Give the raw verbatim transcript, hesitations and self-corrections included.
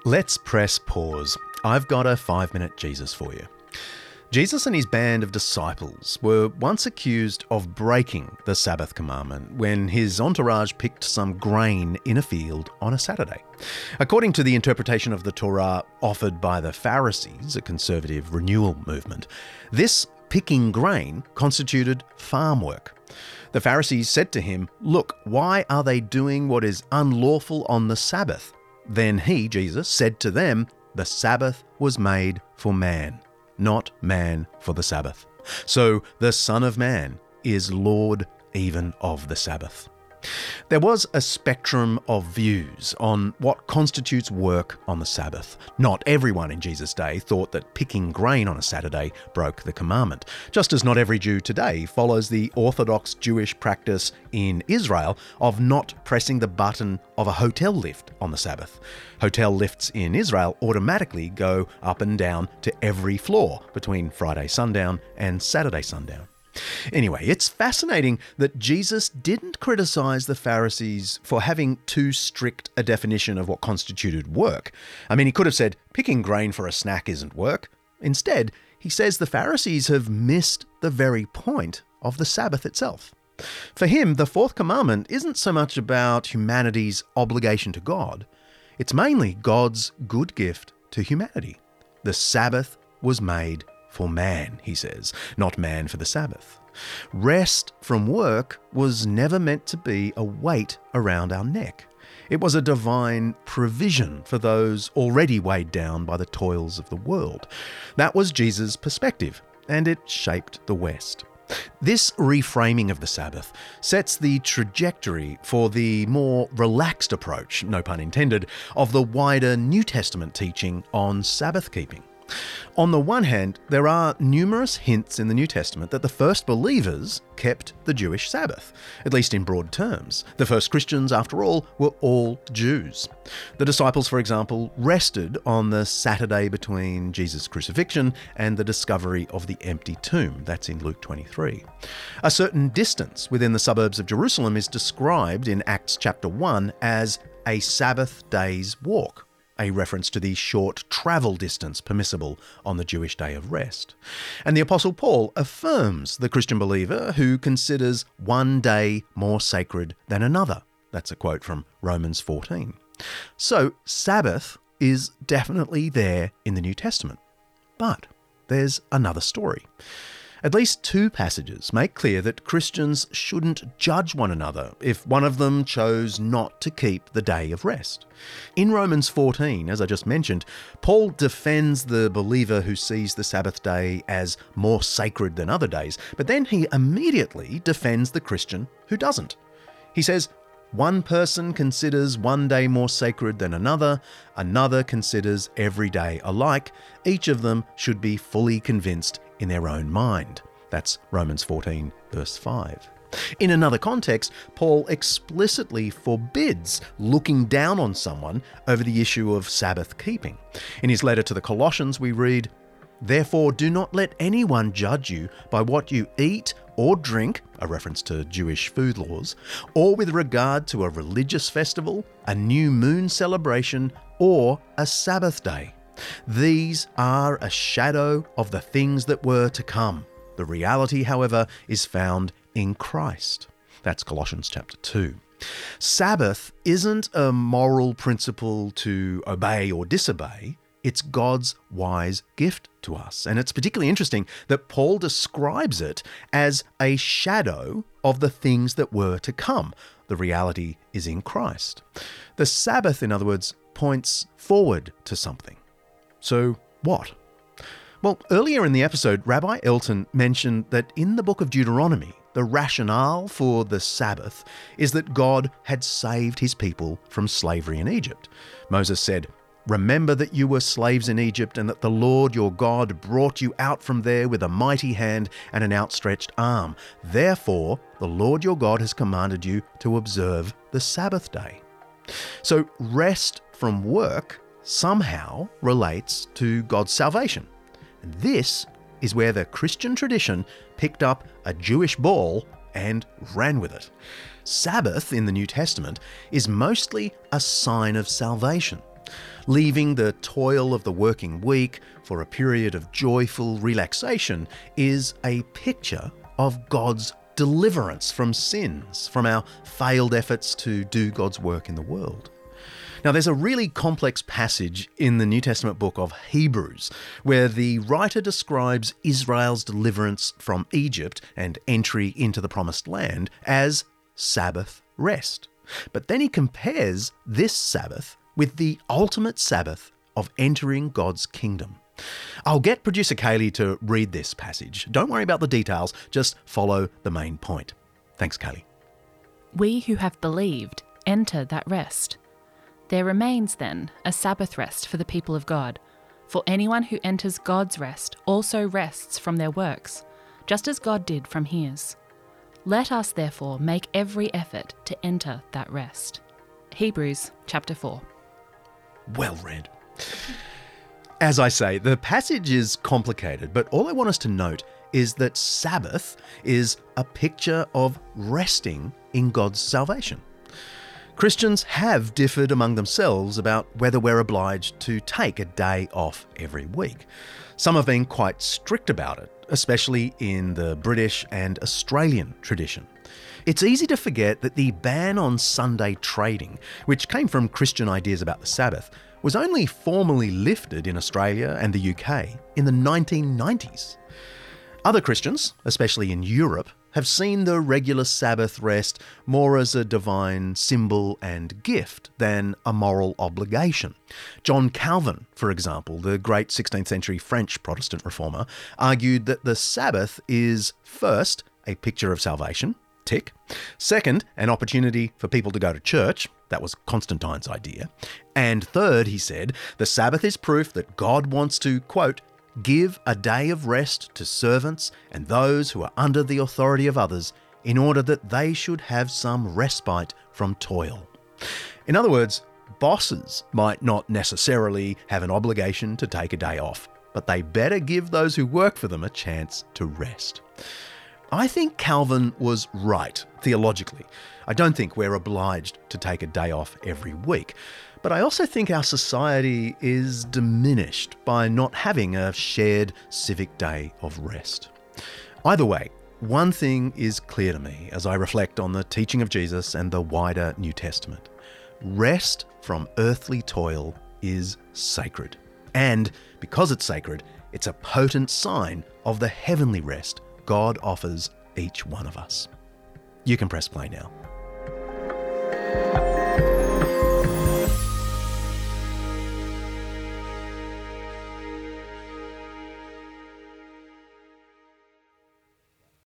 Let's press pause. I've got a five-minute Jesus for you. Jesus and his band of disciples were once accused of breaking the Sabbath commandment when his entourage picked some grain in a field on a Saturday. According to the interpretation of the Torah offered by the Pharisees, a conservative renewal movement, this picking grain constituted farm work. The Pharisees said to him, "Look, why are they doing what is unlawful on the Sabbath?" Then he, Jesus, said to them, "The Sabbath was made for man, not man for the Sabbath. So the Son of Man is Lord even of the Sabbath." There was a spectrum of views on what constitutes work on the Sabbath. Not everyone in Jesus' day thought that picking grain on a Saturday broke the commandment, just as not every Jew today follows the Orthodox Jewish practice in Israel of not pressing the button of a hotel lift on the Sabbath. Hotel lifts in Israel automatically go up and down to every floor between Friday sundown and Saturday sundown. Anyway, it's fascinating that Jesus didn't criticize the Pharisees for having too strict a definition of what constituted work. I mean, he could have said, picking grain for a snack isn't work. Instead, he says the Pharisees have missed the very point of the Sabbath itself. For him, the fourth commandment isn't so much about humanity's obligation to God. It's mainly God's good gift to humanity. The Sabbath was made for man, he says, not man for the Sabbath. Rest from work was never meant to be a weight around our neck. It was a divine provision for those already weighed down by the toils of the world. That was Jesus' perspective, and it shaped the West. This reframing of the Sabbath sets the trajectory for the more relaxed approach, no pun intended, of the wider New Testament teaching on Sabbath keeping. On the one hand, there are numerous hints in the New Testament that the first believers kept the Jewish Sabbath, at least in broad terms. The first Christians, after all, were all Jews. The disciples, for example, rested on the Saturday between Jesus' crucifixion and the discovery of the empty tomb. That's in Luke twenty-three. A certain distance within the suburbs of Jerusalem is described in Acts chapter one as a Sabbath day's walk, a reference to the short travel distance permissible on the Jewish day of rest. And the Apostle Paul affirms the Christian believer who considers one day more sacred than another. That's a quote from Romans fourteen. So Sabbath is definitely there in the New Testament. But there's another story. At least two passages make clear that Christians shouldn't judge one another if one of them chose not to keep the day of rest. In Romans fourteen, as I just mentioned, Paul defends the believer who sees the Sabbath day as more sacred than other days, but then he immediately defends the Christian who doesn't. He says, one person considers one day more sacred than another, another considers every day alike. Each of them should be fully convinced in their own mind. That's Romans fourteen, verse five. In another context, Paul explicitly forbids looking down on someone over the issue of Sabbath keeping. In his letter to the Colossians, we read, "Therefore do not let anyone judge you by what you eat or drink," a reference to Jewish food laws, "or with regard to a religious festival, a new moon celebration, or a Sabbath day. These are a shadow of the things that were to come. The reality, however, is found in Christ." That's Colossians chapter two. Sabbath isn't a moral principle to obey or disobey. It's God's wise gift to us. And it's particularly interesting that Paul describes it as a shadow of the things that were to come. The reality is in Christ. The Sabbath, in other words, points forward to something. So what? Well, earlier in the episode, Rabbi Elton mentioned that in the book of Deuteronomy, the rationale for the Sabbath is that God had saved his people from slavery in Egypt. Moses said, "Remember that you were slaves in Egypt and that the Lord your God brought you out from there with a mighty hand and an outstretched arm. Therefore, the Lord your God has commanded you to observe the Sabbath day." So rest from work somehow relates to God's salvation. And this is where the Christian tradition picked up a Jewish ball and ran with it. Sabbath in the New Testament is mostly a sign of salvation. Leaving the toil of the working week for a period of joyful relaxation is a picture of God's deliverance from sins, from our failed efforts to do God's work in the world. Now, there's a really complex passage in the New Testament book of Hebrews where the writer describes Israel's deliverance from Egypt and entry into the Promised Land as Sabbath rest. But then he compares this Sabbath with the ultimate Sabbath of entering God's kingdom. I'll get producer Kaylee to read this passage. Don't worry about the details, just follow the main point. Thanks, Kaylee. We who have believed enter that rest. There remains then a Sabbath rest for the people of God. For anyone who enters God's rest also rests from their works, just as God did from his. Let us therefore make every effort to enter that rest. Hebrews chapter four. Well read. As I say, the passage is complicated, but all I want us to note is that Sabbath is a picture of resting in God's salvation. Christians have differed among themselves about whether we're obliged to take a day off every week. Some have been quite strict about it, especially in the British and Australian tradition. It's easy to forget that the ban on Sunday trading, which came from Christian ideas about the Sabbath, was only formally lifted in Australia and the U K in the nineteen nineties. Other Christians, especially in Europe, have seen the regular Sabbath rest more as a divine symbol and gift than a moral obligation. John Calvin, for example, the great sixteenth century French Protestant reformer, argued that the Sabbath is, first, a picture of salvation, tick. Second, an opportunity for people to go to church. That was Constantine's idea. And third, he said, the Sabbath is proof that God wants to, quote, give a day of rest to servants and those who are under the authority of others, in order that they should have some respite from toil. In other words, bosses might not necessarily have an obligation to take a day off, but they better give those who work for them a chance to rest. I think Calvin was right, theologically. I don't think we're obliged to take a day off every week. But I also think our society is diminished by not having a shared civic day of rest. Either way, one thing is clear to me as I reflect on the teaching of Jesus and the wider New Testament. Rest from earthly toil is sacred. And because it's sacred, it's a potent sign of the heavenly rest God offers each one of us. You can press play now.